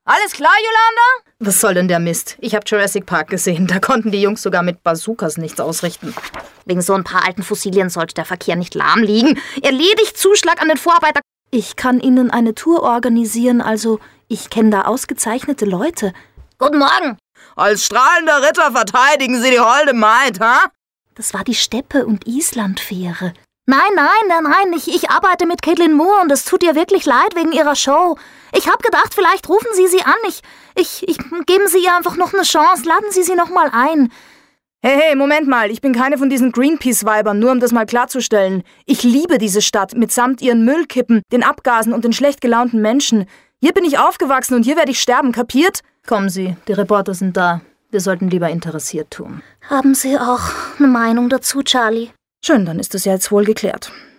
Alles klar, Yolanda? Was soll denn der Mist? Ich habe Jurassic Park gesehen. Da konnten die Jungs sogar mit Bazookas nichts ausrichten. Wegen so ein paar alten Fossilien sollte der Verkehr nicht lahm liegen. Erledigt, Zuschlag an den Vorarbeiter. Ich kann Ihnen eine Tour organisieren, also ich kenne da ausgezeichnete Leute. Guten Morgen. Als strahlender Ritter verteidigen Sie die holde Maid, ha? Das war die Steppe- und Island-Fähre. Nein, ich arbeite mit Caitlin Moore und es tut ihr wirklich leid wegen ihrer Show. Ich habe gedacht, vielleicht rufen Sie sie an. Geben Sie ihr einfach noch eine Chance. Laden Sie sie noch mal ein. Hey, Moment mal. Ich bin keine von diesen Greenpeace-Weibern, nur um das mal klarzustellen. Ich liebe diese Stadt, mitsamt ihren Müllkippen, den Abgasen und den schlecht gelaunten Menschen. Hier bin ich aufgewachsen und hier werde ich sterben, kapiert? Kommen Sie, die Reporter sind da. Wir sollten lieber interessiert tun. Haben Sie auch eine Meinung dazu, Charlie? Schön, dann ist es ja jetzt wohl geklärt.